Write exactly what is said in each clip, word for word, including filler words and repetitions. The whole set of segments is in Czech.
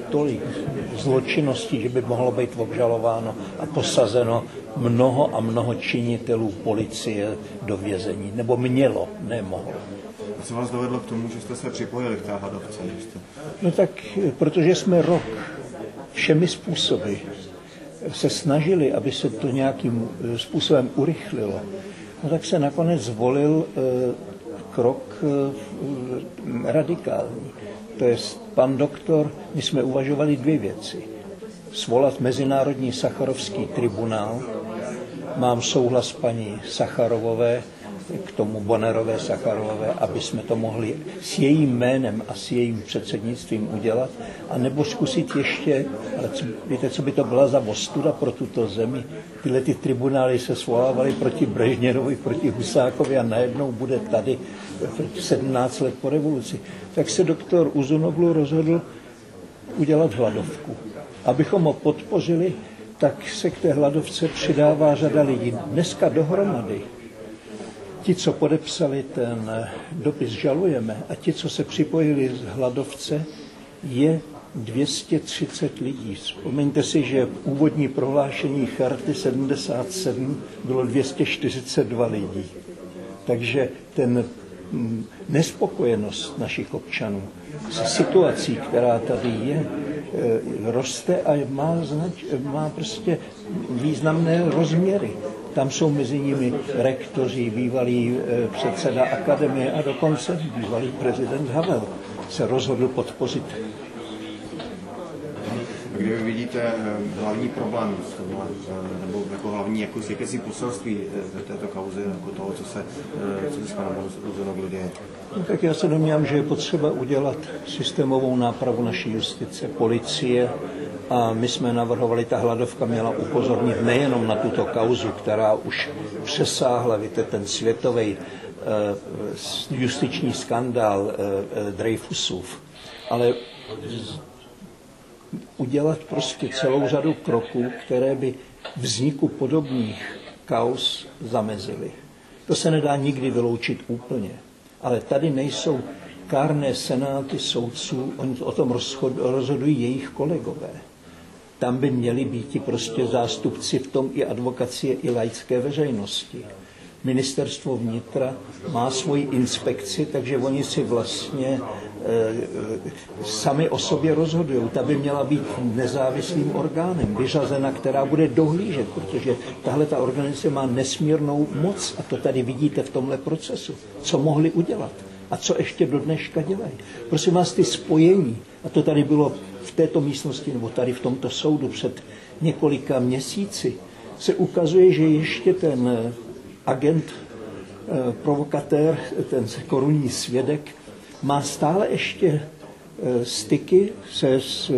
tolik zločinností, že by mohlo být obžalováno a posazeno mnoho a mnoho činitelů policie do vězení. Nebo mělo, nemohlo. A co vás dovedlo k tomu, že jste se připojili k té hladovce? Jste... No tak, protože jsme rok všemi způsoby se snažili, aby se to nějakým způsobem urychlilo, no tak se nakonec zvolil krok radikální. To je pan doktor, my jsme uvažovali dvě věci. Svolat Mezinárodní sacharovský tribunál, mám souhlas paní Sacharovové, k tomu Bonnerové Sacharovové, aby jsme to mohli s jejím jménem a s jejím předsednictvím udělat, a nebo zkusit ještě, ale co, víte, co by to byla za ostuda pro tuto zemi? Tyhle ty tribunály se svolávaly proti Brežněrovi, proti Husákovi a najednou bude tady sedmnáct let po revoluci. Tak se doktor Uzunoglu rozhodl udělat hladovku. Abychom ho podpořili, tak se k té hladovce přidává řada lidí. Dneska dohromady ti, co podepsali ten dopis Žalujeme, a ti, co se připojili z hladovce, je dvě stě třicet lidí. Vzpomeňte si, že v úvodní prohlášení Charty sedmdesát sedm bylo dvě stě čtyřicet dva lidí. Takže ten nespokojenost našich občanů se situací, která tady je, roste a má, znač, má prostě významné rozměry. Tam jsou mezi nimi rektoři, bývalý předseda akademie a dokonce bývalý prezident Havel se rozhodl podpořit. Kde vy vidíte hlavní problém, nebo jako hlavní jako jakési poselství této kauzy, jako toho, co se, co se s panem Uzunoglu děje? No, tak já se domnívám, že je potřeba udělat systémovou nápravu naší justice, policie, a my jsme navrhovali, ta hladovka měla upozornit nejenom na tuto kauzu, která už přesáhla, víte, ten světový uh, justiční skandál uh, uh, Dreyfusův, ale udělat prostě celou řadu kroků, které by vzniku podobných kauz zamezily. To se nedá nikdy vyloučit úplně, ale tady nejsou kárné senáty soudců, oni o tom rozhodují jejich kolegové. Tam by měli být i prostě zástupci v tom i advokacie, i laické veřejnosti. Ministerstvo vnitra má svoji inspekci, takže oni si vlastně e, sami o sobě rozhodují. Ta by měla být nezávislým orgánem, vyřazena, která bude dohlížet, protože tahle ta organizace má nesmírnou moc a to tady vidíte v tomhle procesu. Co mohli udělat a co ještě do dneška dělají. Prosím vás, ty spojení, a to tady bylo v této místnosti nebo tady v tomto soudu před několika měsíci, se ukazuje, že ještě ten agent, provokatér, ten korunní svědek, má stále ještě styky se s,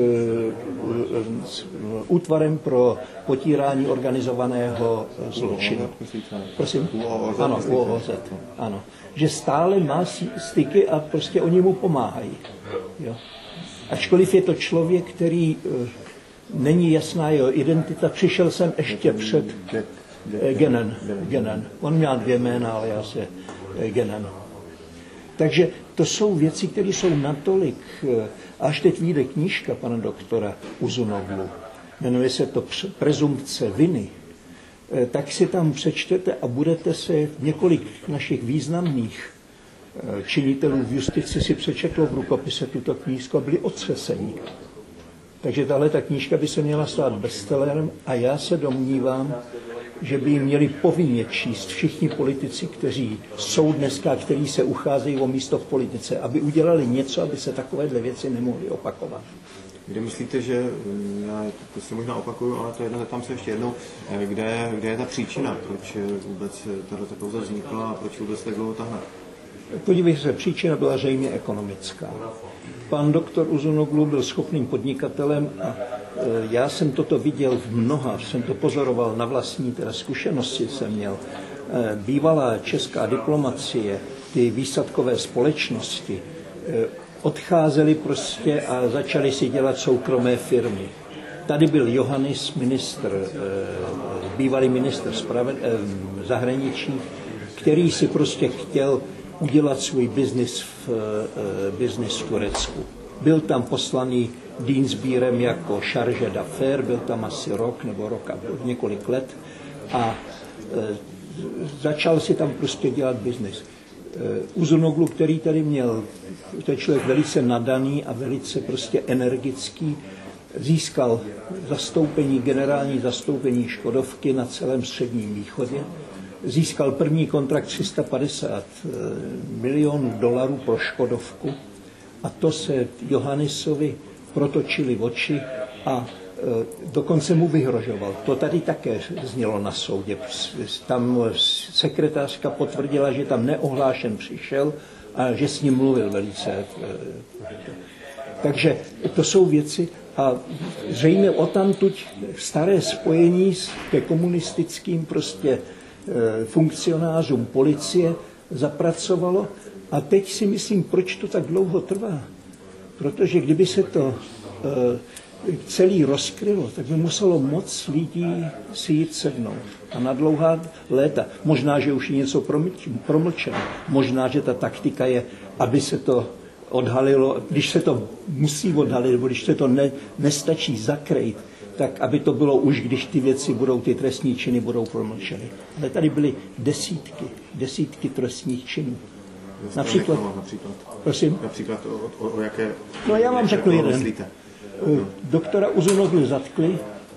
s útvarem pro potírání organizovaného zločinu. Prosím? Ano, U O Z. Ano. Že stále má styky a prostě oni mu pomáhají. Jo. Ačkoliv je to člověk, který není jasná jeho identita, přišel jsem ještě před Genen. Genen. On měl dvě jména, ale já se Genen. Takže to jsou věci, které jsou natolik, až teď vyjde knížka pana doktora Uzunoglu, jmenuje se to Prezumpce viny, tak si tam přečtete a budete se několik našich významných činitelů v justici si přečetlo v rukopise tuto knížku a byli otřesení. Takže tahle ta knížka by se měla stát bestsellerem a já se domnívám, že by ji měli povinně číst všichni politici, kteří jsou dneska, kteří se ucházejí o místo v politice, aby udělali něco, aby se takovéhle věci nemohly opakovat. Kde myslíte, že, já to si možná opakuju, ale to jedno, zeptám se ještě jednou, kde, kde je ta příčina, proč vůbec tato kauza vznikla a proč vůbec tak dlouho tahne? Podívejte se, příčina byla zřejmě ekonomická. Pan doktor Uzunoglu byl schopným podnikatelem a já jsem toto viděl v mnoha, jsem to pozoroval na vlastní teda zkušenosti jsem měl. Bývalá česká diplomacie, ty výsadkové společnosti, odcházely prostě a začaly si dělat soukromé firmy. Tady byl Johannis, ministr, bývalý ministr zahraničí, který si prostě chtěl udělat svůj biznis v, biznis v Turecku. Byl tam poslaný Dienstbierem jako charge d'affaires, byl tam asi rok nebo rok a několik let a e, začal si tam prostě dělat biznis. E, Uzunoglu, který tady měl, to je člověk velice nadaný a velice prostě energický, získal zastoupení, generální zastoupení Škodovky na celém Středním východě. Získal první kontrakt tři sta padesát milionů dolarů pro Škodovku a to se Johannisovi protočili oči a e, dokonce mu vyhrožoval. To tady také znělo na soudě. Tam sekretářka potvrdila, že tam neohlášen přišel a že s ním mluvil velice. E, takže to jsou věci a zřejmě odtamtud staré spojení ke komunistickým prostě e, funkcionářům policie zapracovalo a teď si myslím, proč to tak dlouho trvá. Protože kdyby se to e, celý rozkrylo, tak by muselo moc lidí si jít sednout. A na dlouhá léta. Možná, že už je něco promlčeno. Možná, že ta taktika je, aby se to odhalilo, když se to musí odhalit, nebo když se to ne, nestačí zakrýt, tak aby to bylo už, když ty věci budou, ty trestní činy budou promlčeny. Ale tady byly desítky, desítky trestních činů. Například, například, prosím? Například o, o, o jaké... No já vám řeknu jeden. Myslíte? Doktora Uzunoglu zatkli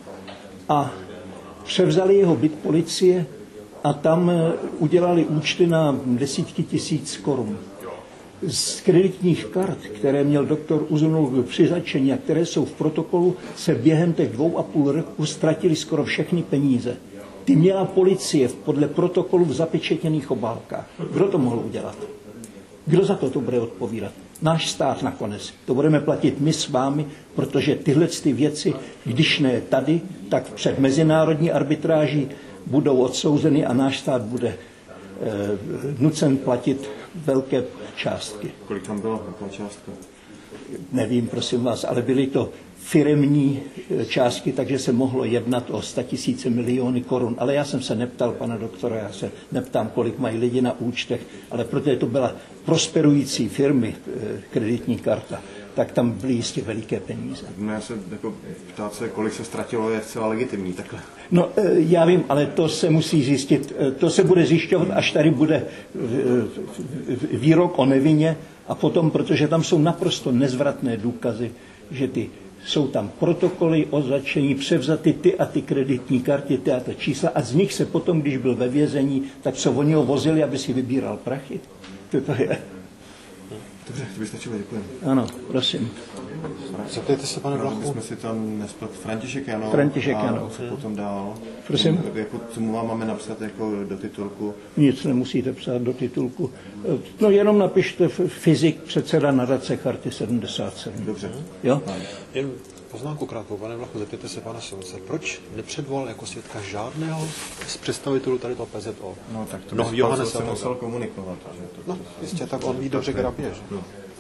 a převzali jeho byt policie a tam udělali účty na desítky tisíc korun. Z kreditních kart, které měl doktor Uzunoglu při začení a které jsou v protokolu, se během těch dvou a půl roku ztratili skoro všechny peníze. Ty měla policie podle protokolu v zapečetěných obálkách. Kdo to mohl udělat? Kdo za to to bude odpovídat? Náš stát nakonec. To budeme platit my s vámi, protože tyhle ty věci, když ne tady, tak před mezinárodní arbitráží budou odsouzeny a náš stát bude e, nucen platit velké částky. Kolik tam bylo, jaká částka? Nevím, prosím vás, ale byly to firemní částky, takže se mohlo jednat o statisíce miliony korun. Ale já jsem se neptal pana doktora, já se neptám, kolik mají lidi na účtech, ale protože to byla prosperující firmy, kreditní karta, tak tam byly jistě veliké peníze. No já se jako ptát se, kolik se ztratilo, je zcela legitimní takhle. No já vím, ale to se musí zjistit, to se bude zjišťovat, až tady bude výrok o nevině a potom, protože tam jsou naprosto nezvratné důkazy, že ty jsou tam protokoly o začení, převzaty ty a ty kreditní karty, ty a ty čísla a z nich se potom, když byl ve vězení, tak co oni ho vozili, aby si vybíral prachy. To, to je. Dobře, to by stačilo, děkujeme. Ano, prosím. Zeptejte se, pane Vlachu. Jsme si tam nesplet František Janov. František a Janov. co potom dál? Prosím? Jako, co mu vám máme napsat jako do titulku? Nic nemusíte psát do titulku. No jenom napište fyzik, předseda nadace Charty sedmdesát sedm. Dobře. Jo? Jen poznámku krátkou, pane Vlachu, zeptejte se pana soudce. Proč nepředvolal jako svědka žádného z představitelů tady toho P Z O? No tak to no, by Johannes se musel komunikovat. Že to, no, jistě, tak on ví dobře grabě, že? No.